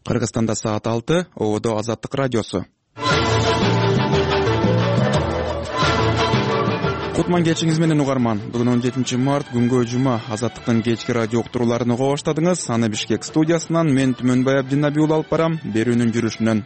Кыргызстанда саат 6, Ободо Азаттык радиосу. Кутман кечиңиз менен угарман. Бүгүн 17 март күнгө жума. Азаттыктын кечки радио уктурууларын уга баштадыңыз. Аны Бишкек студиясынан мен Түмөнбай Абдинабиул алып барам. Берүүнүн жүрүшүнөн.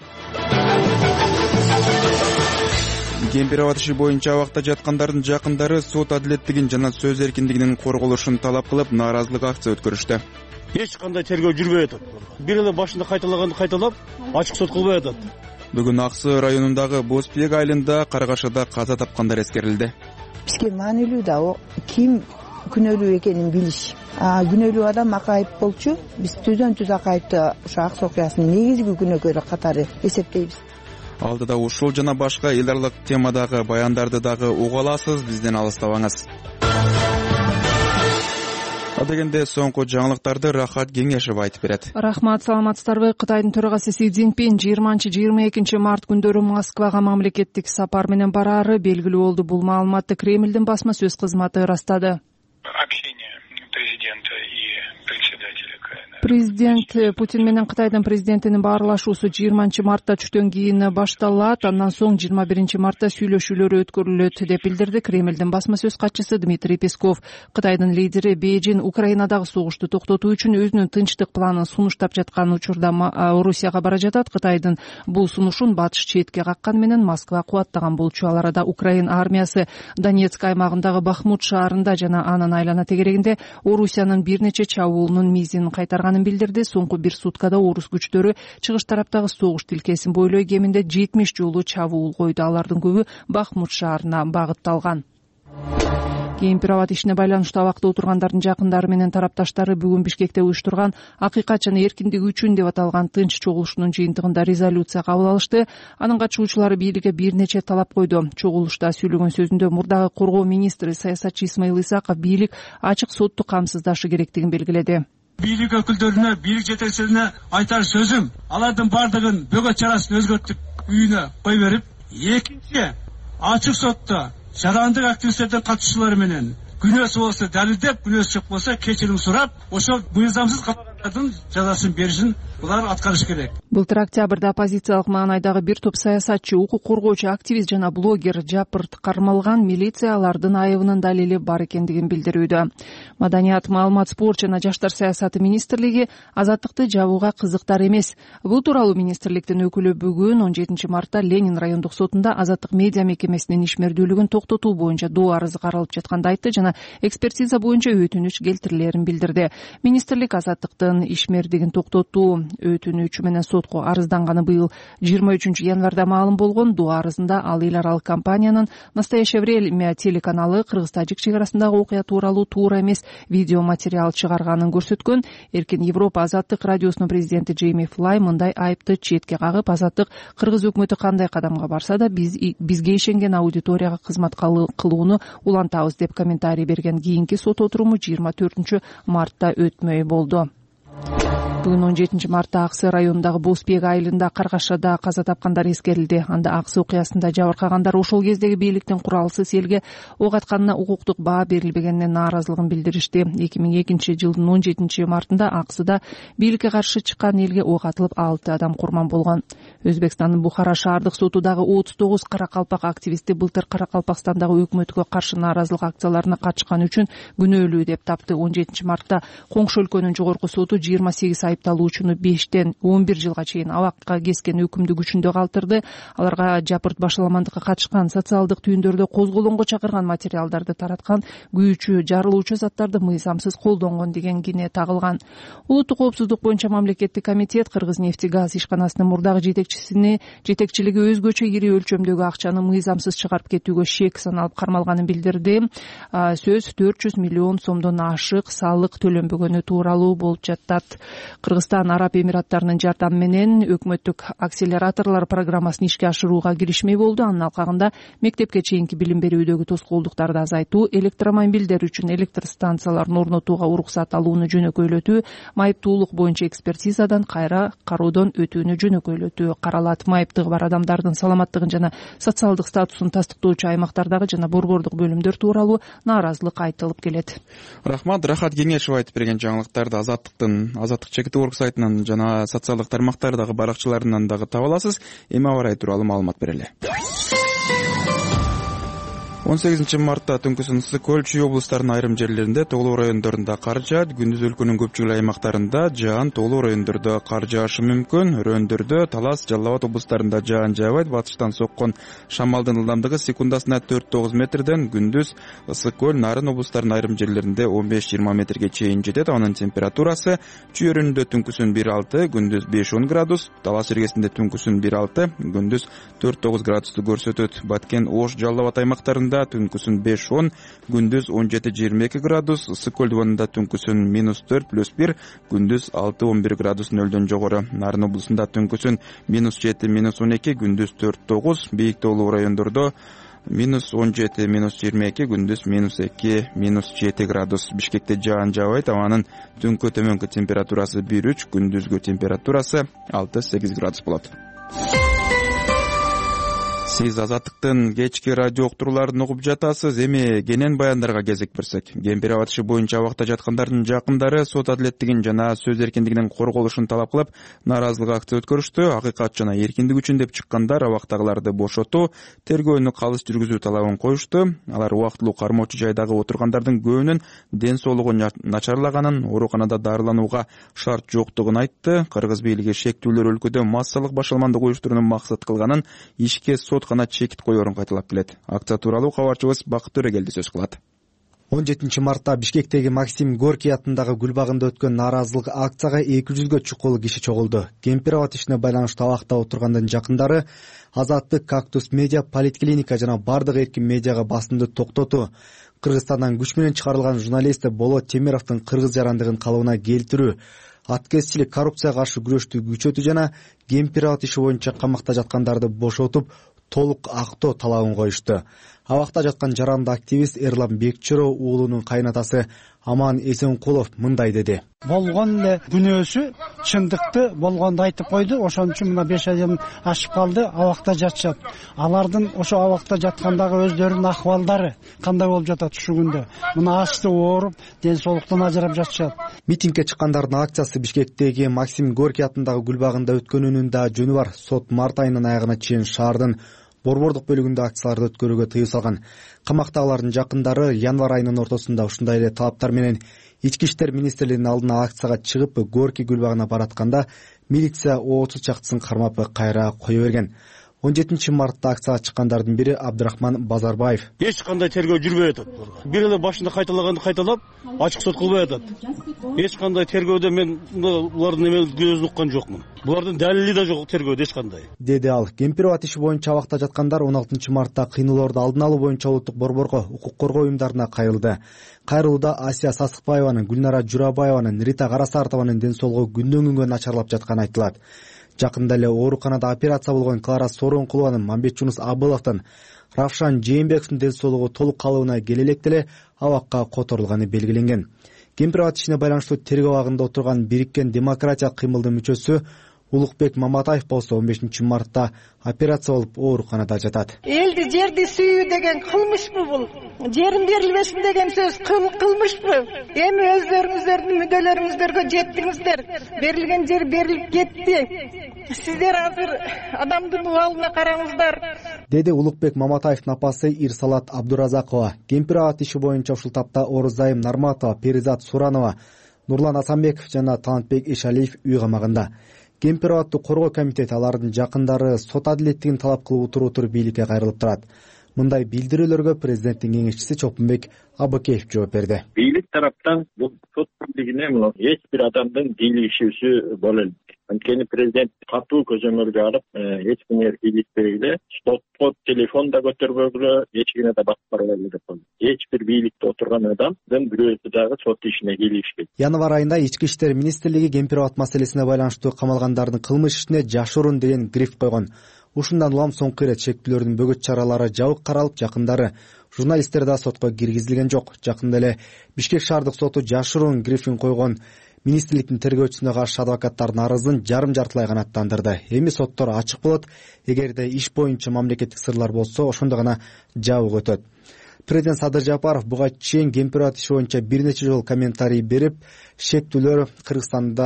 Кемпир аба иши боюнча абакта жаткандардын жакындары сот адилеттигин жана сөз эркиндигинин корголушун талап кылып нааразылык акция өткөрүштү. Эч кандай тергөө жүрбөй атат. Бир эле башында кайталаганды кайталап, ачык сот кылбай атат. Бүгүн Аксы районундагы Бозбек айылында каргашада каза тапкандар эскерилди. Бизге маанилүү да ким күнөөлүү экенин билиш. Күнөөлүү адам акайып болчу. Биз түздөн түз акайыпты ошо Аксы окуясынын негизги күнөөкөрү катары эсептейбиз. Алдыда ушул жана башка эл аралык темадагы баяндарды дагы уга аласыз. Бизден алыстабаңыз. Адегенде соңку жаңылыктарды Рахат Кеңешев айтып берет. Рахмат, саламатсыздарбы? Кытайдын төрагасы Си Цзиньпин 20-22 март күндөрү Москвага мамлекеттик сапар менен бараары белгилүү болду. Бул маалыматты Кремлдин басма сөз кызматы ырастады. Президент Путин менен Кытайдын президентинин баарлашуусу 20 мартта түштөн кийин башталат. Андан соң 21 мартта сүйлөшүүлөр өткөрүлөт деп билдирди Кремлдин басма сөз катчысы Дмитрий Песков. Кытайдын лидери Бейжин Украинадагы согушту токтотуу үчүн өзүнүн тынчтык планын сунуштап жаткан учурда Орусияга бара жатат. Кытайдын бул сунушун батыш четке каккан менен Москва кубаттаган болчу. Ал арада Украин армиясы Донецк аймагындагы Бахмут шаарында жана анын айлана тегерегинде Орусиянын бир нече чабуулунун мизин кайтарганын билдирди. Соңку бир суткада орус күчтөрү чыгыш тараптагы согуш тилкесин бойлой кеминде 70 жолу чабуул койду. Алардын көбү Бахмут шаарына багытталган. Кемпир аба ишине байланыштуу абакта отургандардын жакындары менен тарапташтары бүгүн Бишкекте уюштурган акыйкат жана эркиндик үчүн деп аталган тынч чогулушунун жыйынтыгында резолюция кабыл алышты. Анын катышуучулары бийликке бир нече талап койду. Чогулушта сүйлөгөн сөзүндө мурдагы коргоо министри саясатчы Исмаил Исаков бийлик ачык сотту камсыздашы керектигин белгиледи. Бийлик өкүлдөрүнө, бийлик жетекчилерине айтар сөзүм, алардын бардыгын бөгөт чарасын өзгөртүп үйүнө кой берип, экинчи ачык сотто жарандык активисттердин катышуулары менен күнөөсү болсо далилдеп, күнөөсү жок болсо кечирим сурап, ошол мыйзамсыз калгандардын жазасын беришин булар аткарыш керек. Былтыр октябрда оппозициялык маанайдагы бир топ саясатчы, укук коргоочу, активист жана блогер жапырт кармалган. Милиция алардын айыбынын далили бар экендигин билдирүүдө. Маданият, маалымат, спорт жана жаштар саясаты министрлиги азаттыкты жабууга кызыктар эмес. Бул тууралуу министрликтин өкүлү бүгүн 17 мартта Ленин райондук сотунда азаттык медиа мекемесинин ишмердүүлүгүн токтотуу боюнча доо арызы каралып жатканды айтты жана экспертиза боюнча өтүнүч келтирилерин билдирди. Министрлик азаттыктын ишмердигин токтотуу өтүнүчү менен сотко арызданганы быйыл 23 январда маалым болгон. Доо арызында ал эл аралык компаниянын Настоящее время телеканалы кыргыз-тажик чек арасындагы окуя тууралуу туура эмес видео материал чыгарганын көрсөткөн. Эркин Европа Азаттык радиосунун президенти Джейми Флай мындай айыпты четке кагып, Азаттык Кыргыз өкмөтү кандай кадамга барса да бизге ишенген аудиторияга кызмат кылууну улантабыз деп комментарий берген. Кийинки сот отуруму 24 мартта өтмөй болду. Бүгүн 17 мартта Аксы районундагы Бозбек айылында каргашада каза тапкандар эскерилди. Анда Аксы окуясында жабыркагандар ошол кездеги бийликтин куралсыз элге ок атканына укуктук баа берилбегенине нааразылыгын билдиришти. 2002 жылдын 17 мартында Аксыда бийликке каршы чыккан элге ок атылып 6 адам курман болгон. Өзбекстандын Бухара шаардык соту дагы 39 каракалпак активисти былтыр Каракалпакстандагы өкмөткө каршы нааразылык акцияларына катышкан үчүн күнөөлүү деп тапты. 17 мартта коңшу өлкөнүн жогорку соту 28 айыпталуучуну 5-тен 11 жылга чейин абакка кескен өкүмдү күчүндө калтырды. Аларга жапырт башаламандыкка катышкан, социалдык түйүндөрдө козголоңго чакырган материалдарды тараткан, күйүүчү, жарылуучу заттарды мыйзамсыз колдонгон деген кине тагылган. Улуттук коопсуздук боюнча мамлекеттик комитет Кыргыз-нефтегаз ишканасынын мурдагы жетекчилиги өзгөчө ири өлчөмдөгү акчаны мыйзамсыз чыгарып кетүүгө шек саналып кармалганын билдирди. Сөз 400 миллион сомдон ашык салык төлөнбөгөнү тууралуу болуп жатат. Кыргызстан Араб Эмираттарынын жардамы менен өкмөттүк акселераторлор программасын ишке ашырууга киришмей болду. Анын алкагында мектепке чейинки билим берүүдөгү тоскоолдуктарды азайтуу, электромобилдер үчүн электр станцияларын орнотууга уруксат алууну жөнөкөйлөтүү, майыптуулук боюнча экспертизадан кайра кароодон өтүүнү жөнөкөйлөтүү каралат. Майыптыгы бар адамдардын саламаттыгын жана социалдык статусун тастыктоочу аймактардагы жана борбордук бөлүмдөр тууралуу нааразылык айтылып келет. Рахмат, Рахат Кеңешев айтып берген жаңылыктарды Азаттык Петербург сайтынан жана социалдык тармактардагы баракчаларынан дагы таба аласыз. Эми аба ырайы тууралуу маалымат берели. 18 мартта түнкүсүн ысык көл, Чүй облустарынын айрым жерлеринде, Тоголуу райондорунда кар жаат. Күндүз өлкөнүн көпчүлүк аймактарында жаан, Тоголуу райондордо кар жаашы мүмкүн. Өрөөндөрдө, Талас, Жалал Абад облустарында жаан жаабайт. Батыштан соккон шамалдын ылдамдыгы секундасына 4-9 метрден. Күндүз ысык көл, Нарын облустарынын айрым жерлеринде 15-20 метрге чейин жетет. Анын температурасы Чүй өрөөнүндө түнкүсүн 1-6, күндүз 5-10 градус, Талас иргесинде түнкүсүн 1-6, күндүз 4-9 градусту көрсөтөт. Баткен, Ош, Жалал Абад аймактарында түнкүсүн 5-10, күндүз 17-22 градус, ысык көл дубанында түнкүсүн -4+1, күндүз 6-11 градус нөлдөн жогору. Нарын облусунда түнкүсүн -7-12, күндүз 4-9, бийик тоолуу райондордо -17-22, күндүз -2-7 градус. Бишкекте жаан жаабайт, абанын түнкү төмөнкү температурасы 1-3, күндүзгү температурасы 6-8 градус болот. Сиз Азаттыктын кечки радио уктурууларын угуп жатасыз. Эми кенен баяндарга кезек берсек. Кемпир аба иши боюнча абакта жаткандардын жакындары сот адилеттигин жана сөз эркиндигинин корголушун талап кылып, нааразылык акция өткөрүштү. Акыйкат жана эркиндик үчүн деп чыккандар абактагыларды бошотуу, тергөөнү калыс жүргүзүү талабын коюшту. Алар убактылуу кармоочу жайдагы отургандардын көбүнүн ден соолугу начарлаганын, ооруканада дарыланууга шарт жоктугун айтты. Кыргыз бийлиги шектүүлөр өлкөдө массалык башаламандык уюштурууну максат кылганын, ишке соткана чекит коерун кайталап келет. Акция тууралуу кабарчыбыз Бакыт Төрөгелди сөз кылат. 17 мартта Бишкектеги Максим Горький атындагы гүл багында өткөн нааразылык акцияга 200га чукул киши чогулду. Кемпир аба ишине байланыштуу абакта отургандын жакындары Азаттык, Кактус медиа, Политклиника жана бардык эркин медиага басымды токтотуу, Кыргызстандан күч менен чыгарылган журналист Болот Темировдун кыргыз жарандыгын калыбына келтирүү, аткезчилик, коррупцияга каршы күрөштү күчөтүү жана кемпир аба иши боюнча камакта жаткандарды бошотуп, толук актоо талабын коюшту. Абакта жаткан жаранды активист Эрлан Бекчиро уулунун кайнатасы Аман Эсенкулов мындай деди. Болгон эле күнөөсү чындыкты болгонду айтып койду. Ошон үчүн мына 5 айдан ашып калды, абакта жатышат. Алардын ошо абакта жаткандагы өздөрүнүн акыбалдары кандай болуп жатат ушу күндө? Мына ачты ооруп, ден соолуктан ажырап жатышат. Митингге чыккандардын акциясы Бишкектеги Максим Горький атындагы гүл багында өткөнүнүн да жөнү бар. Сот март айынын аягына чейин шаардын борбордук бөлүгүндө акцияларды өткөрүүгө тыюу салган. Камактагылардын жакындары январь айынын ортосунда ушундай эле талаптар менен Ички иштер министрлигинин алдына акцияга чыгып, Горький гүл багына баратканда милиция 30 чактысын кармап кайра кое берген. 17 мартта акцияга чыккандардын бири Абдрахман Базарбаев. Эч кандай тергөө жүрбөй атат. Бир эле башында кайталаганды кайталап, ачык сот кылбай атат. Эч кандай тергөөдө мен булардын эме көзүн уккан жокмун. Булардын далили да жок тергөөдө эч кандай. Деди ал. Кемпир аба иши боюнча абакта жаткандар 16 мартта кыйноолорду алдын алуу боюнча улуттук борборго, укук коргоо уюмдарына кайрылды. Кайрылууда Асия Сасыкбаеванын, Гүлнара Журабаеванын, Рита Карасартованын ден соолугу күндөн күнгө начарлап жатканы айтылат. Жакында эле ооруканада операция болгон Клара Соронкулованын, Мамбетжунус Абыловдун, Равшан Жээнбековдун ден соолугу толук калыбына келе электе эле абакка которулганы белгиленген. Кемпир аба ишине байланыштуу тергөө абагында отурган Бириккен демократиялык кыймылдын мүчөсү Улукбек Маматаев болсо 15 мартта операция болуп ооруканада жатат. Элди жерди сүйүү деген кылмышпы бул? Жерин берилбесин деген сөз кылмышпы? Эми өзлөрүңүздөрдүн мүдөлөрүңүздөргө жеттиңиздер. Берилген жер берилип кетти. Сиздер азыр адамдын убалына караңыздар. Деди Улукбек Маматаевдин апасы Ирсалат Абдуразакова. Кемпир аба иши боюнча ушул тапта Орузайым Нарматова, Перизат Суранова, Нурлан Асанбеков жана Талантбек Ишалиев үй камагында. Кемпир абатты коргоо комитети алардын жакындары сот адилеттигин талап кылып отуруп бийликке кайрылып турат. Мындай билдирүүлөргө президенттин кеңешчиси Чопунбек Абыкеев жооп берди. Бийлик тараптан бул сот бийлигине эч бир адамдын бийлигишүүсү боло элек. Анткени президент катуу көзөмөлгө алып, эч кимге бийликтегиле сотко телефон да көтөрбөгүлө, эч кимге да басып барбайлы деп койду. Эч бир бийликте отурган адамдын бирөөсү дагы сот ишине кийлигишпейт. Январь айында Ички иштер министрлиги кемпир абат маселесине байланыштуу камалгандардын кылмыш ишине жашыруун деген гриф койгон. Ушундан улам соңку ирет шектүүлөрдүн бөгөт чаралары жабык каралып, жакындары журналисттер да сотко киргизилген жок. Жакында эле Бишкек шаардык соту жашыруун грифин койгон министрликтин тергөөчүсүнө каршы адвокаттардын арызын жарым-жартылай канааттандырды. Эми соттор ачык болот. Эгерде иш боюнча мамлекеттик сырлар болсо, ошондо гана жабык өтөт. Президент Садыр Жапаров буга чейин кемпир абат иши боюнча бир нече жолу комментарий берип, шектүүлөр Кыргызстанда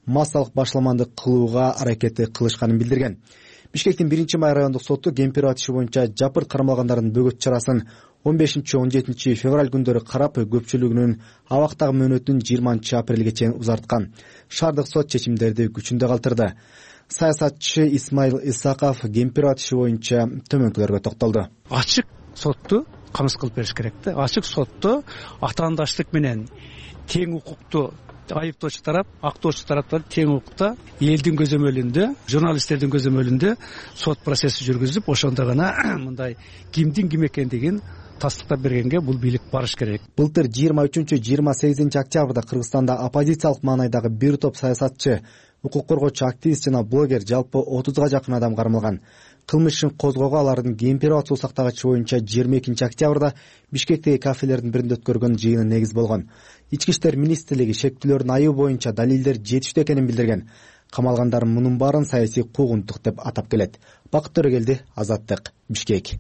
массалык башламандык кылууга аракети кылышканын билдирген. Бишкектин 1-май райондук соту Кемпирова иши боюнча жапырт кармалгандардын бөгөт чарасын 15-17 февраль күндөрү карап, көпчүлүгүнүн абактагы мөөнөтүн 20 апрелге чейин узарткан. Шаардык сот чечимдерди күчүндө калтырды. Саясатчы Исмаил Исаков Кемпирова иши боюнча төмөнкүлөргө токтолду. Ачык сотту камсыз кылып бериш керек да. Ачык сотто атаандаштык менен тең укукту айыптоочу тарап, актоочу тараптар тең укукта, элдин көзөмөлүндө, журналисттердин көзөмөлүндө сот процесси жүргүзүп, ошондо гана мындай кимдин ким экендигин тастыктап бергенге бул бийлик барыш керек. Былтыр 23-28 октябрда Кыргызстанда оппозициялык маанайдагы бир топ саясатчы, укук коргоочу, активист жана блогер жалпы 30га жакын адам кармалган. Кылмыш ишин козгоого алардын Кемпирова суу сактагычы боюнча 22 октябрда Бишкектеги кафелердин биринде өткөргөн жыйыны негиз болгон. Ички иштер министрлиги шектүүлөрдүн айы боюнча далилдер жетиштүү экенин билдирген. Камалгандар мунун баарын саясий куугунтук деп атап келет. Бакыт Төрөгелди, Азаттык, Бишкек.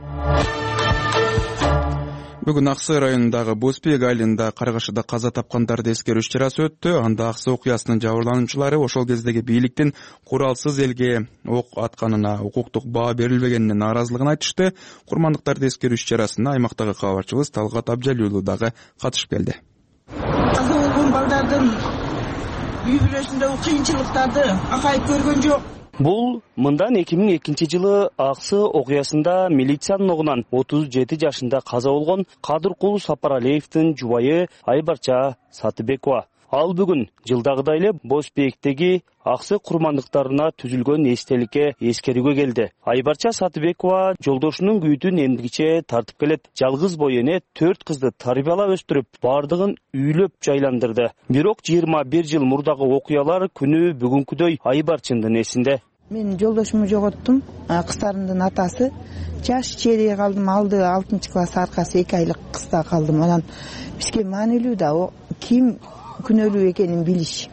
Бүгүн Аксай районундагы Боспек айылында каргашыда каза тапкандарды эскерүү иш-чарасы өттү. Анда Аксай окуясынын жабырлануучулары ошол кездеги бийликтин куралсыз элге ок атканына, укуктук баа берилбегенине нааразылыгын айтышты. Курмандыктарды эскерүү иш-чарасына аймактагы кабарчыбыз Талгат Абжалиулу дагы катышып келди. Каза болгон балдардын үй бүлөсүндөгү кыйынчылыктарды акайып көргөн жок. Бул мындан 2002 жылы Аксы окуясында милициянын огунан 37 жашында каза болгон Кадыркул Сапаралиевдин жубайы Айбарча Сатыбекова. Ал бүгүн жылдагыдай эле Боспектеги Аксы курмандыктарына түзүлгөн эстеликке эскерүүгө келди. Айбарча Сатыбекова жолдошунун күйүтүн эмгиче тартып келет. Жалгыз бой эне 4 кызды тарбиялап өстүрүп, бардыгын үйлөп жайландырды. Бирок 21 жыл мурдагы окуялар күнү бүгүнкүдөй Айбарчындын эсинде. Мен жолдошумду жоготтум. Кыздарымдын атасы жаш чейре калдым. Алды 6-класс аркасы 2 айлык кызда калдым. Анан бизге маанилүү да ким күнөөлүү экенин билиш.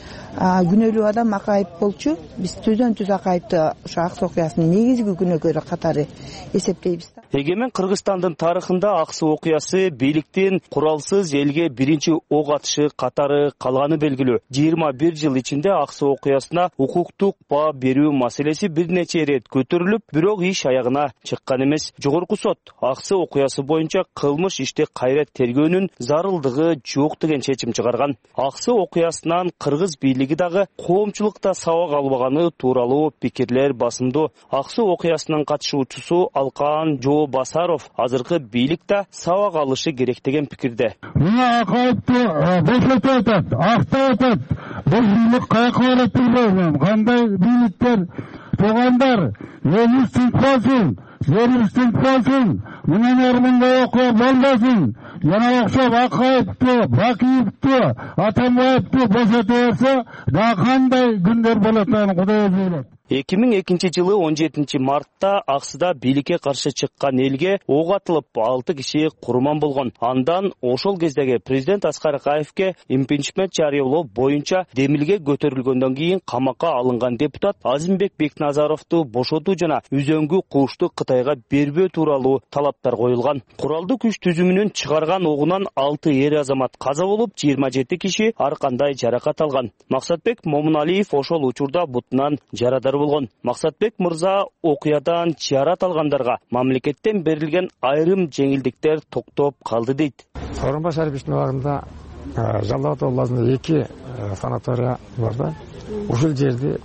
Күнөөлүү адам акайып болчу. Биз түз акайыпты ошо Аксы окуясынын негизги күнөөкөрү катары эсептейбиз. Эгемен Кыргызстандын тарыхында Аксы окуясы бийликтин куралсыз элге биринчи ок атышы катары калганы белгилүү. 21 жыл ичинде Аксы окуясына укуктук баа берүү маселеси бир нече ирет көтөрүлүп, бирок иш аягына чыккан эмес. Жогорку сот Аксы окуясы боюнча кылмыш ишти кайра тергөөнүн зарылдыгы жок деген чечим чыгарган. Аксы окуясынан кыргыз бийлиги дагы коомчулукта сабак албаганы тууралуу пикирлер басымдуу. Аксы окуясынын катышуучусу Алкан Жоо Басаров азыркы бийликте сабак алышы керек деген пикирде. Мына акайыпты бошотуп атат, актап атат. Бул бийлик каяка барат билбейм. Кандай бийликтер туугандар, элибиз тынчпасын, жерибиз тынчпасын, мындан ары мындай окуя болбосун. Жана окшоп акайыпты, Бакиевди, Атамбаевди бошотуп берсе, да кандай күндөр болот аны Кудай өзү билет. 2002 жылы 17 мартта Аксыда бийликке каршы чыккан элге ок атылып 6 киши курман болгон. Андан ошол кездеги президент Аскар Акаевке импичмент жарыялоо боюнча демилге көтөрүлгөндөн кийин камакка алынган депутат Азимбек Бекназаровду бошотуу жана үзөңгү куушту Кытайга бербөө тууралуу талаптар коюлган. Куралдуу күч түзүмүнүн чыгарган огунан 6 эр азамат каза болуп, 27 киши ар кандай жаракат алган. Максатбек Момуналиев ошол учурда бутунан жарадар болгон. Максатбек мырза окуядан жарат алгандарга мамлекеттен берилген айрым жеңилдиктер токтоп калды дейт. Сооронбай Шариповичтин убагында Жалал Абад областында 2 санатория бар да. Ушул жерди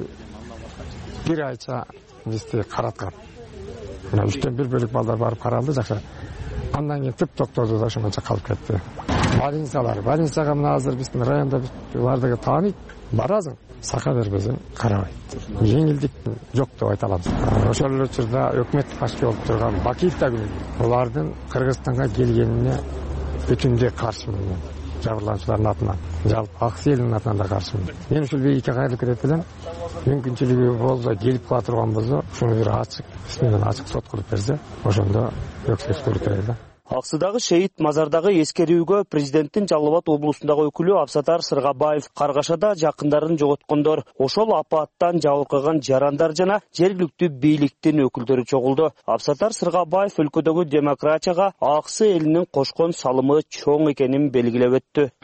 бир айча бизди караткан. Мына 3-төн 1 бөлүк балдар барып каралды жакшы. Андан кийин тип токтоду да ошончо калып кетти. Больницага мына азыр биздин районда бардыгы тааныйт, барасың. Сака бербесең карабайт. Жеңилдик жок деп айта аламыз. Ошол эле учурда өкмөт башчы болуп турган Бакиев да күнөө. Булардын Кыргызстанга келгенине бүтүндөй каршымын. Жабырлануучулардын атынан, жалпы Аксы элинин атынан да каршымын. Мен ушул бийликке кайрылып кетет элем. Мүмкүнчүлүгү болсо келип кала турган болсо, ушуну бир ачык, исменен ачык сот кылып берсе, ошондо өксөз көрүтөй да. Аксыдагы шейит мазардагы эскерүүгө президенттин Жалал Абад облусундагы өкүлү Абсатар Сыргабаев, Каргашада жакындарын жоготкондор, ошол апаттан жабыркаган жарандар жана жергиликтүү бийликтин өкүлдөрү чогулду. Абсатар Сыргабаев өлкөдөгү демократияга Аксы элинин кошкон салымы чоң экенин белгилеп өттү.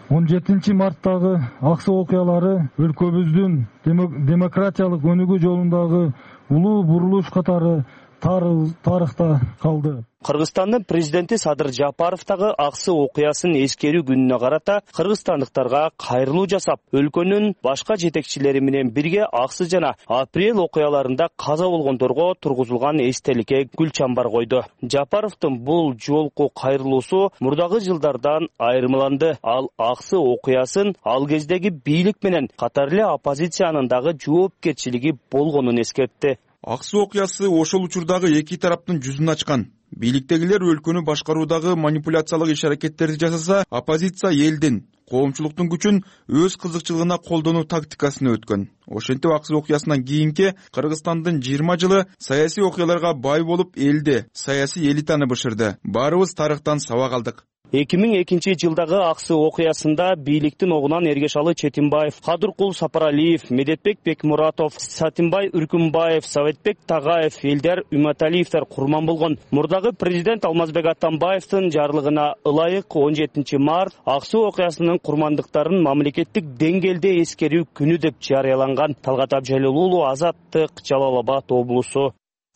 17 марттагы Аксы окуялары өлкөбүздүн демократиялык өнүгүү жолундагы улуу бурулуш катары тарыхта калды. Кыргызстандын президенти Садыр Жапаровдагы Аксы окуясын эскерүү күнүнө карата кыргызстандыктарга кайрылуу жасап, өлкөнүн башка жетекчилери менен бирге Аксы жана Апрель окуяларында каза болгондорго тургузулган эстеликке гүл чамбар койду. Жапаровдун бул жолку кайрылуусу мурдагы жылдардан айырмаланды. Ал Аксы окуясын ал кездеги бийлик менен катар эле оппозициянын дагы жоопкерчилиги болгонун эскертти. Аксы окуясы ошол учурдагы эки тараптын жүзүн ачкан. Бийликтегилер өлкөнү башкаруудагы манипуляциялык иш-аракеттерди жасаса, оппозиция элдин, коомчулуктун күчүн өз кызыкчылыгына колдонуу тактикасына өткөн. Ошентип Аксы окуясынан кийинки Кыргызстандын 20 жылы саясий окуяларга бай болуп, элди, саясий элитаны бышырды. Баарыбыз тарыхтан сабак алдык. 2002 жылдагы Аксы окуясында бийликтин огунан Эргешалы Четимбаев, Кадыркул Сапаралиев, Медетбек Бекмуратов, Сатимбай Үркүмбаев, Советбек Тагаев, Элдар Үмөталиевдер курман болгон. Мурдагы президент Алмазбек Атамбаевдин жарлыгына ылайык 17 март Аксы окуясынын курмандыктарын мамлекеттик деңгээлде эскерүү күнү деп жарыяланган. Талгат Абжалил уулу, Азаттык, Жалал Абад облусу.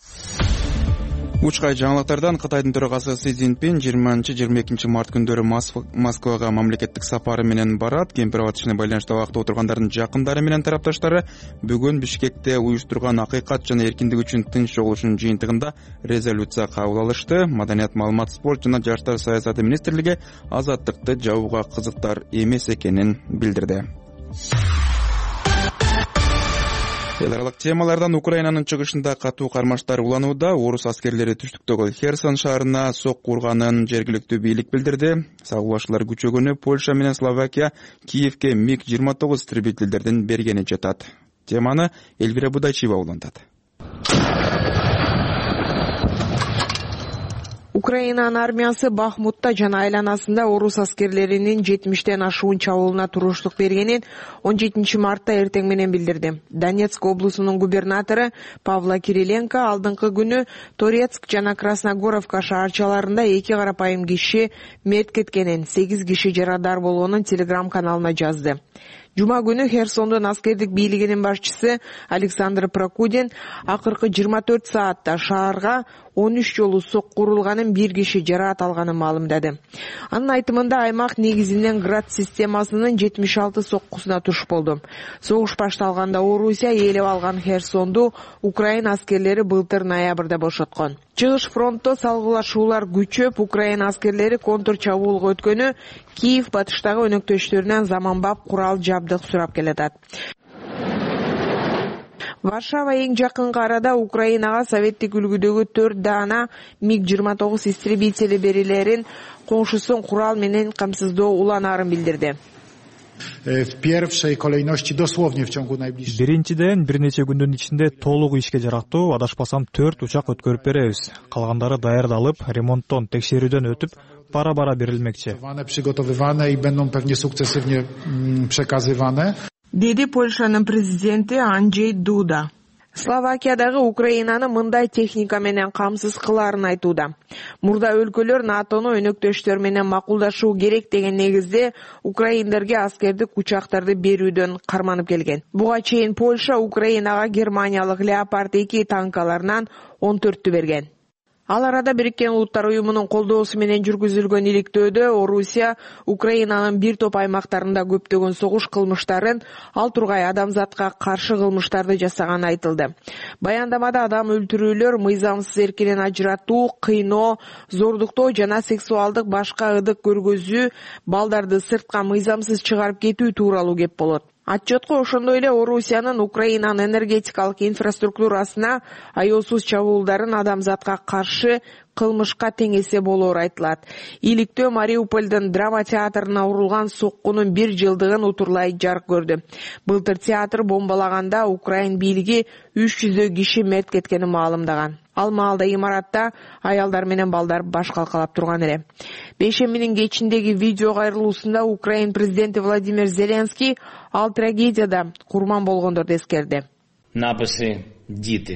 Учкай жаңылыктардан Кытайдын төрагасы Си Цзиньпин 20-22 март күндөрү Москвага мамлекеттик сапары менен барат. Кемпир Абад ишине байланыштуу абакта отургандардын жакындары менен тарапташтары бүгүн Бишкекте уюштурган акыйкат жана эркиндик үчүн тынч жогулушунун жыйынтыгында резолюция кабыл алышты. Маданият, маалымат, спорт жана жаштар саясаты министрлиги азаттыкты жабууга кызыктар эмес экенин билдирди. Эл аралык темалардан Украинанын чыгышында катуу кармаштар уланууда. Орус аскерлери түштүктөгү Херсон шаарына сокку урганын жергиликтүү бийлик билдирди. Сагылбашчылар күчөгөнү Польша менен Словакия Киевке МиГ-29 истребительдердин бергени жатат. Теманы Элвира Будайчиева улантат. Украинанын армиясы Бахмутта жана айланасында орус аскерлеринин 70тен ашуун чабуулуна туруштук бергенин 17 мартта эртең менен билдирди. Донецк облусунун губернатору Павла Кириленко алдыңкы күнү Торецк жана Красногоровка шаарчаларында 2 карапайым киши мерт кеткенин, 8 киши жарадар болгонун Telegram каналына жазды. Жума күнү Херсондун аскердик бийлигинин башчысы Александр Прокудин акыркы 24 саатта шаарга 13 жолу сокку урулганын, 1 киши жараат алганын маалымдады. Анын айтымында аймак негизинен Град системасынын 76 соккусуна туш болду. Согуш башталганда Орусия ээлеп алган Херсонду Украина аскерлери былтыр ноябрда бошоткон. Чыгыш фронтто салгылашуулар күчөп, Украина аскерлери контур чабуулга өткөнү Киев батыштагы өнөктөштөрүнөн заманбап курал жабдык сурап келатат. Варшава эң жакынкы арада Украинага советтик үлгүдөгү 4 дана МиГ-29 истребители берилерин коңшусун курал менен камсыздоо уланаарын билдирди. Биринчиден, бир нече күндүн ичинде толук ишке жарактуу, адашпасам 4 учак өткөрүп беребиз. Калгандары даярдалып, ремонттон, текшерүүдөн өтүп, бара-бара берилмекчи. Деди Польшанын президенти Анджей Дуда. Словакиядагы Украинаны мындай техника менен камсыз кылаарын айтууда. Мурда өлкөлөр НАТОну өнөктөштөр менен макулдашуу керек деген негизде украиндерге аскердик учактарды берүүдөн карманып келген. Буга чейин Польша Украинага германиялык Leopard 2 танкаларынан 14-тү берген. Ал арада Бириккен Улуттар уюмунун колдоосу менен жүргүзүлгөн иликтөөдө Орусия Украинанын бир топ аймактарында көптөгөн согуш кылмыштарын, ал тургай адамзатка каршы кылмыштарды жасаганы айтылды. Баяндамада адам өлтүрүүлөр, мыйзамсыз эркинен ажыратуу, кыйноо, зордуктоо жана сексуалдык башка ыдык көргөзүү, балдарды сыртка мыйзамсыз чыгарып кетүү тууралуу кеп болот. Отчетко ошондой эле Орусиянын Украинанын энергетикалык инфраструктурасына аяосуз чабуулдарын адамзатка каршы кылмышка тең эсе болоору айтылат. Иликтөө Мариупольдун драма театрына урулган соккунун 1 жылдыгын утурлай жарык көрдү. Былтыр театр бомбалаганда Украин бийлиги 300 киши мерт кеткенин маалымдаган. Ал маалда имаратта аялдар менен балдар баш калкалап турган эле. Бейшембинин кечиндеги видео кайрылуусунда Украин президенти Владимир Зеленский ал трагедияда курман болгондорду эскерди. Написи «Діти».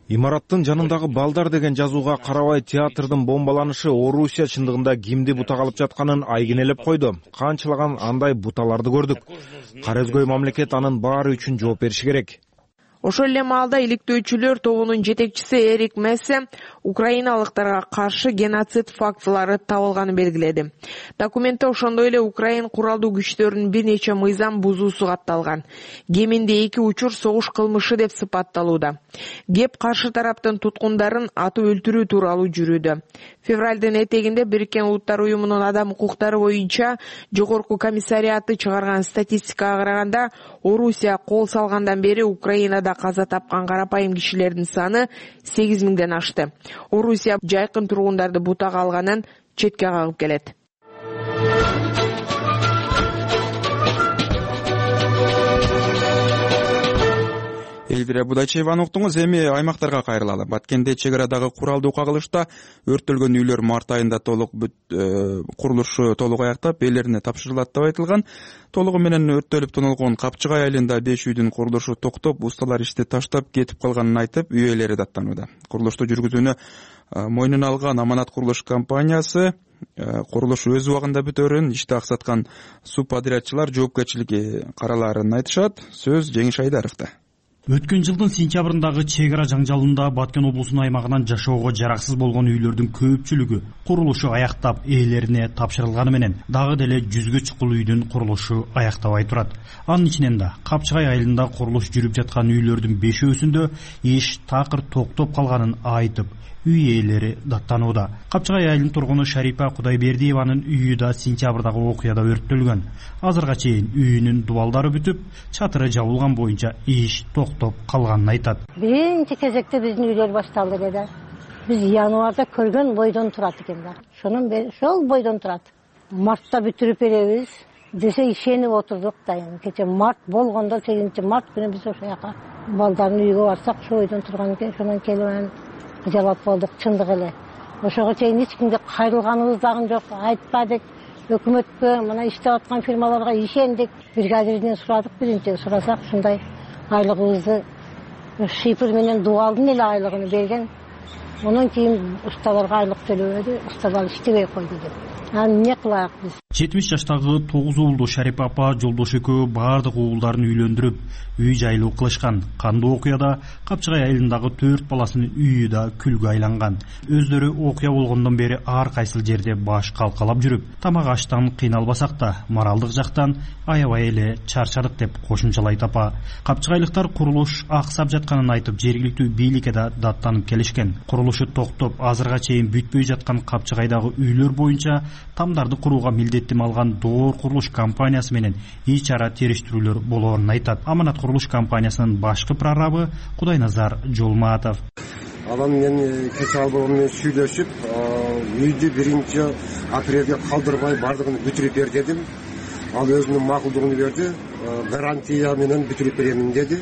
Имараттын жанындагы балдар деген жазууга карабай театрдын бомбаланышы Орусия чындыгында кимди бутага алып жатканын айгинелеп койду. Канчалаган андай буталарды көрдүк. Кара өзгөй мамлекет анын баары үчүн жооп бериши керек. Ошол эле маалда иликтөөчүлөр тобунун жетекчиси Эрик Мессе украиналыктарга каршы геноцид фактылары табылганын белгиледи. Документте ошондой эле Украин куралдуу күчтөрүнүн бир нече мыйзам бузуусу катталган. Кеминде 2 учур согуш кылмышы деп сыпатталууда. Кеп каршы тараптын туткундарын атып өлтүрүү тууралуу жүрүүдө. Февралдын этегинде Бириккен Улуттар уюмунун адам укуктары боюнча жогорку комиссариаты чыгарган статистикага караганда, Орусия кол салгандан бери Украинада каза тапкан карапайым кишилердин саны 8000ден ашты. Орусия жайкын тургундарды бутага алганын четке кагып келет. Элвира Будачееваны уктуңуз. Эми аймактарга кайрылалы. Баткенде чек арадагы куралдуу кагылышта өрттөлгөн үйлөр март айында курулушу толук аяктап, ээлерине тапшырылат деп айтылган. Толугу менен өрттөлүп тонулгон Капчыгай айылында 5 үйдүн курулушу токтоп, усталар ишти таштап кетип калганын айтып, үй ээлери даттанууда. Курулушту жүргүзүүнү мойнуна алган Аманат курулуш компаниясы курулуш өз убагында бүтөөрүн, ишти аксаткан субподрядчылар жоопкерчилиги караларын айтышат. Сөз Жеңиш Айдаровдо. Өткөн жылдын сентябрындагы чек ара жаңжалында Баткен облусунун аймагынан жашоого жараксыз болгон үйлөрдүн көпчүлүгү курулушу аяктап, ээлерине тапшырылганы менен дагы деле 100гө чукул үйдүн курулушу аяктабай турат. Анын ичинен да Капчыгай айылында курулуш жүрүп жаткан үйлөрдүн 5-өсүндө иш такыр токтоп калганын айтып, үй ээлери даттанууда. Капчыгай айылынын тургуну Шарипа Кудайбердиеванын үйү да сентябрдагы окуяда өрттөлгөн. Азырга чейин үйүнүн дубалдары бүтүп, чатыры жабылган боюнча иш токтоп калганын айтат. Биринчи кезекте биздин үйлөр башталды деди. Биз январда көргөн бойдон турат экен да. Ошол бойдон турат. Мартта бүтүрүп беребиз десе ишенип отурдук да. Кече март болгондо 8-март күнү биз ошол жака балдардын үйгө барсак, ошол бойдон турган экен. Ошондон келип жалап болдук, чындык эле. Ошого чейин эч кимге кайрылганыбыз дагы жок. Айтпадык, өкмөткө, мына иштеп аткан фирмаларга ишендик. Бригадирден сурадык, биринчи сурасак, ушундай айлыгыбызды шипыр менен дубалдын эле айлыгын берген. Онун кийин усталарга айлык төлөбөдү, усталар иштебей койду деп. Эмне кылайык биз? 70 жаштагы 9 уулду Шарипа апа жолдош экөө баардык уулдарын үйлөндүрүп, үй жайлуу кылышкан. Кандуу окуяда Капчыгай айылындагы 4 баласынын үйү да күлгө айланган. Өздөрү окуя болгондон бери ар кайсыл жерде баш калкалап жүрүп, тамак аштан кыйналбасак да, моралдык жактан аябай эле чарчадык деп кошумчалайт апа. Капчыгайлыктар курулуш аксап жатканын айтып, жергиликтүү бийликке да даттанып келишкен. Курулушу токтоп, азырга чейин бүтпөй жаткан Капчыгайдагы үйлөр боюнча тамдарды курууга милдеттим алган Доор курулуш компаниясы менен ич ара териштирүүлөр болоорун айтат. Аманат курулуш компаниясынын башкы прорабы Кудайназар Жолматов. Анан мен кече албагым менен сүйлөшүп, үйдү 1-апрелге калдырбай бардыгын бүтүрүп бер дедим. Ал өзүнүн макулдугун берди, гарантия менен бүтүрүп беремин деди.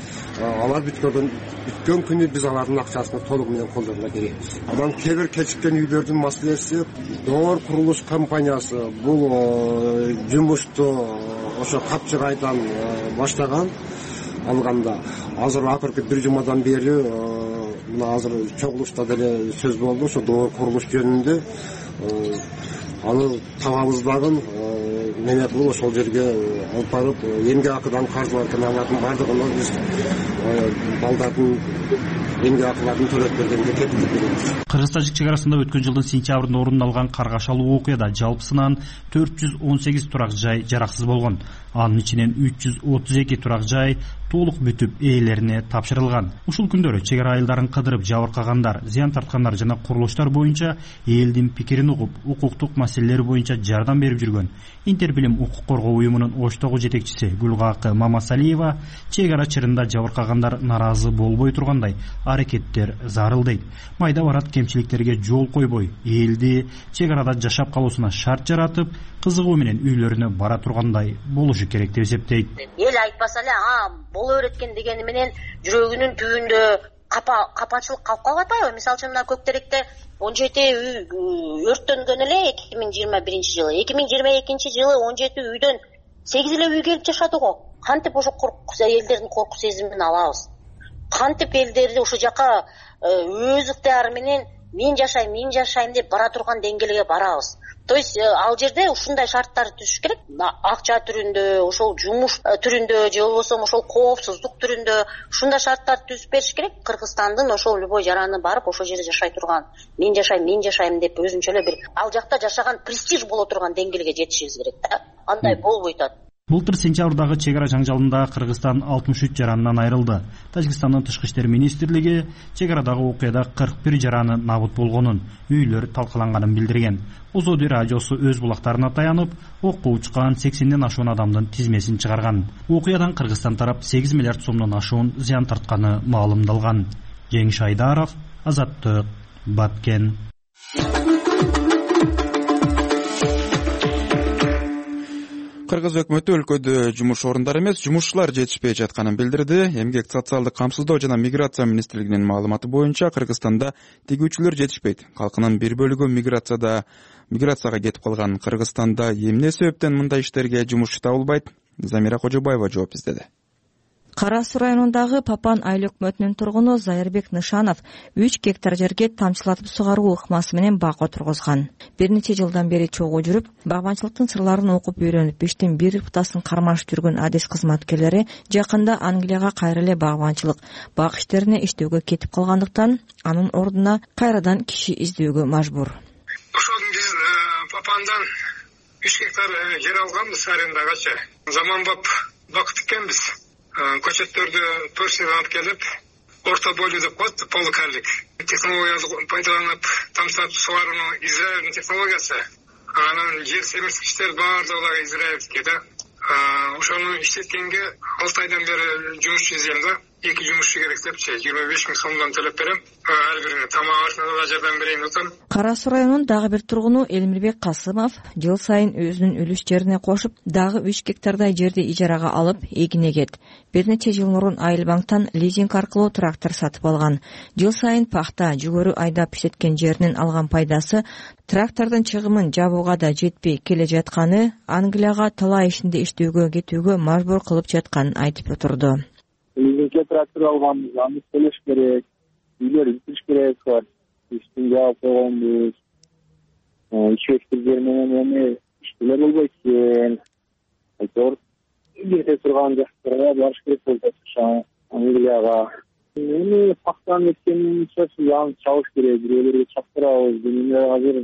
Алар бүткөн күнү биз алардын акчасын толук менен колдоруна беребиз. Анан кээ бир кечиккен үйлөрдүн маселеси Доор курулуш компаниясы бул жумушту ошо Капчыгайдан баштаган алганда. Азыр акыркы 1 жумадан бери мына азыр чогулушта деле сөз болду ошо Доор курулуш жөнүндө. Аны табабыздагы менен бул ошол жерге алып барып, эмгек акыдан каржыларды алардын бардыгын биз балдардын эмгек акыларын төлөп бергенге кепилдик беребиз. Кыргыз-Тажик чек арасында өткөн жылдын сентябрында орун алган каргашалуу окуяда жалпысынан 418 турак жай жараксыз болгон. Анын ичинен 332 турак жай толук бүтүп ээлерине тапшырылган. Ушул күндөрү чек ара айылдарын кыдырып жабыркагандар, зыян тарткандар жана курулуштар боюнча элдин пикирин угуп, укуктук маселелер боюнча жардам берип жүргөн Интербилим укук коргоо уюмунун Оштогу жетекчиси Гүлгакы Мамасалиева чек ара чырында жабыркагандар наразы болбой тургандай аракеттер зарыл дейт. Майда барат кемчиликтерге жол койбой, элди чек арада жашап калуусуна шарт жаратып, кызыгуу менен үйлөрүнө бара тургандай болушу керек деп эсептейт. Эл айтпаса эле, боло берет экен дегени менен жүрөгүнүн түбүндө капачылык калып калып атпайбы? Мисалы үчүн мына Көктеректе 17 үй өрттөнгөн эле 2021 жылы. 2022 жылы 17 үйдөн 8 эле үй келип жашады го. Кантип ошо элдердин корку сезимин алабыз? кантип элдерди ушул жака өз ыктыяры менен мен жашайм деп бара турган деңгээлге барабыз. То есть ал жерде ушундай шарттар түзүш керек. Акча түрүндө, ошол жумуш түрүндө же болбосо ошол коопсуздук түрүндө ушундай шарттар түзүп бериш керек. Кыргызстандын ошол любой жараны барып ошол жерде жашай турган, мен жашайм деп өзүнчө эле бир ал жакта жашаган престиж боло турган деңгээлге жетишибиз керек да. Андай болбой атат. Былтыр сентябрдагы чек ара жаңжалында Кыргызстан 63 жаранынан айрылды. Тажикстандын тышкы иштер министрлиги чек арадагы окуяда 41 жараны набыт болгонун, үйлөр талкаланганын билдирген. Озоди радиосу өз булактарына таянып, окко учкан 80ден ашуун адамдын тизмесин чыгарган. Окуядан Кыргызстан тарап 8 миллиард сомдон ашуун зыян тартканы маалымдалган. Жеңиш Айдаров, Азаттык, Баткен. Кыргыз өкмөтү өлкөдө жумуш орундары эмес, жумушчулар жетишпей жатканын билдирди. Эмгек социалдык камсыздоо жана миграция министрлигинин маалыматы боюнча Кыргызстанда тигүүчүлөр жетишпейт. Калкынын бир бөлүгү миграцияга кетип калган. Кыргызстанда эмне себептен мындай иштерге жумушчу табылбайт? Замира Кожобаева жооп издеди. Кара Суу районундагы Папан айыл өкмөтүнүн тургуну Зайырбек Нышанов 3 гектар жерге тамчылатып сугаруу ыкмасы менен бак отургузган. Бир нече жылдан бери чогуу жүрүп, багбанчылыктын сырларын окуп үйрөнүп, иштин бир ыптасын кармашып жүргөн адис кызматкерлери жакында Англияга кайра эле багбанчылык, бак иштерине иштөөгө кетип калгандыктан анын ордуна кайрадан киши издөөгө мажбур. Ошол биз Папандан 3 гектар жер алганбыз арендагачы. Заманбап бак тиккенбиз. Көчөттөрдү торсиланып келип, орто бойлуу деп коет, полукарлик. Технологияны пайдаланып, тамчылатып сугарууну Израилдин технологиясы. Анан жер семирткичтер баардыгы израильский да. Ошону иштеткенге 6 айдан бери жумушчу издейм да. 2 жумушчу керек депчи, 25 000 сомдон төлөп берем. Ар бирине тамак ашына да жардам берейин отам. Кара Суу районунун дагы бир тургуну Элмирбек Касымов жыл сайын өзүнүн үлүш жерине кошуп, дагы 3 гектардай жерди ижарага алып, эгин эгет. Бир нече жыл мурун Айыл банктан лизинг аркылуу трактор сатып алган. Жыл сайын пахта, жүгөрү айдап иштеткен жеринен алган пайдасы трактордун чыгымын жабууга да жетпей келе жатканы, Англияга талай ишинде иштөөгө кетүүгө мажбур кылып жатканын айтып отурду. Лизингке трактор алганбыз, аны төлөш керек, үйлөр бүтүш керек бар. Иштин жаап койгонбуз. 3 гектар жер менен эми иштелер болбойт экен. Айтор кете турган жактарга барыш керек болот, Англияга. Эми пахтаны эткенден кийин аны чабыш керек, бирөөлөргө чаптырабыз. Эми азыр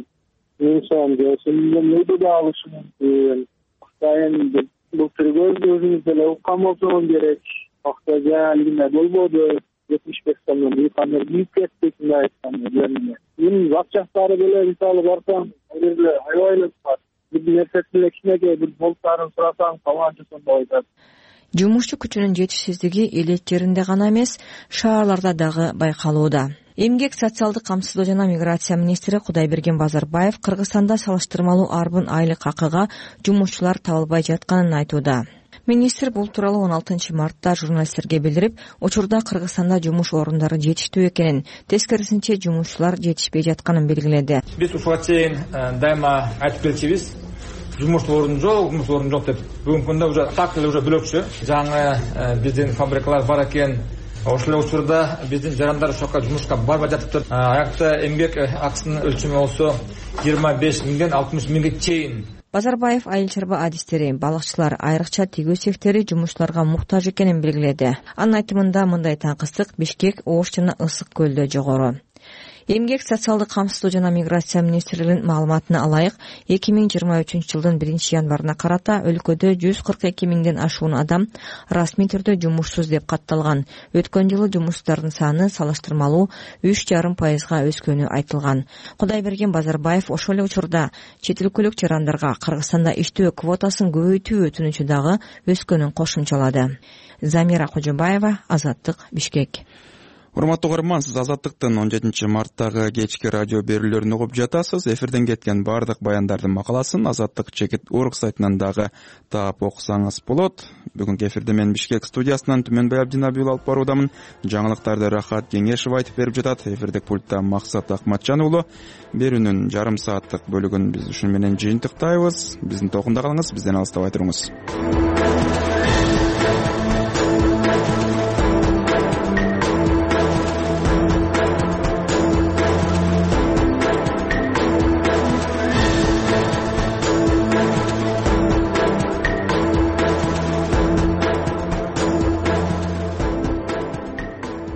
инсан жосунун өйдө да алышы мүмкүн. Пахтайын былтыр өзүбүз деле уккан болсоң керек. Пахта жаалыгына болбоду. 75 сомдон бuyukanlar büyük kettik aytkanlar. Эми акчактары деле мисалы барсаң, ал жерде аябай бар. Бир нерсесине кичинекей бир болтарын сурасаң, таланчы сонда айтат. Жумушчу күчүнүн жетишсиздиги элет жеринде гана эмес, шаарларда дагы байкалууда. Эмгек социалдык камсыздоо жана миграция министри Кудайберген Базарбаев Кыргызстанда салыштырмалуу арбын айлык акыга жумушчулар табылбай жатканын айтууда. Министр бул тууралуу 16 мартта журналисттерге билдирип, учурда Кыргызстанда жумуш орундары жетиштүү экенин, тескерисинче жумушчулар жетишпей жатканын белгиледи. Биз ушуга чейин дайыма айтып келчүбүз. Жумуш орун жок деп. Бүгүнкү күндө уже так эле уже бөлөкчү. Жаңы биздин фабрикалар бар экен. Ошол учурда биздин жарандар ошока жумушка барбай жатыптыр. Аякта эмгек акысынын өлчөмү болсо 25 миңден 60 миңге чейин. Базарбаев айыл чарба адистери, балыкчылар, айрыкча тигүү сектори жумушчуларга муктаж экенин белгиледи. Анын айтымында мындай таңкыстык Бишкек, Ош жана Ысык көлдө жогору. Эмгек социалдык камсыздоо жана миграция министрлигинин маалыматына алайык, 2023 жылдын 1 январына карата өлкөдө 142 миңден ашуун адам расмий түрдө жумушсуз деп катталган. Өткөн жылы жумушсуздардын саны салыштырмалуу 3,5% өскөнү айтылган. Кудайберген Базарбаев ошол эле учурда чет өлкөлүк жарандарга Кыргызстанда иштөө квотасын көбөйтүү өтүнүчү дагы өскөнүн кошумчалады. Замира Кожобаева, Азаттык, Бишкек. Урматтуу көрөрман, сиз Азаттыктын 17 марттагы кечки радио берүүлөрүн угуп жатасыз. Эфирден кеткен бардык баяндардын макаласын Азаттык чекит орг сайтынан дагы таап окусаңыз болот. Бүгүнкү эфирде мен Бишкек студиясынан Түмөнбай Абдинабиул алып баруудамын. Жаңылыктарды Рахат Кеңешев айтып берип жатат. Эфирдик пультта Максат Акматжан уулу. Берүүнүн жарым сааттык бөлүгүн биз ушун менен жыйынтыктайбыз. Биздин токунда калыңыз, бизден алыстабай туруңуз.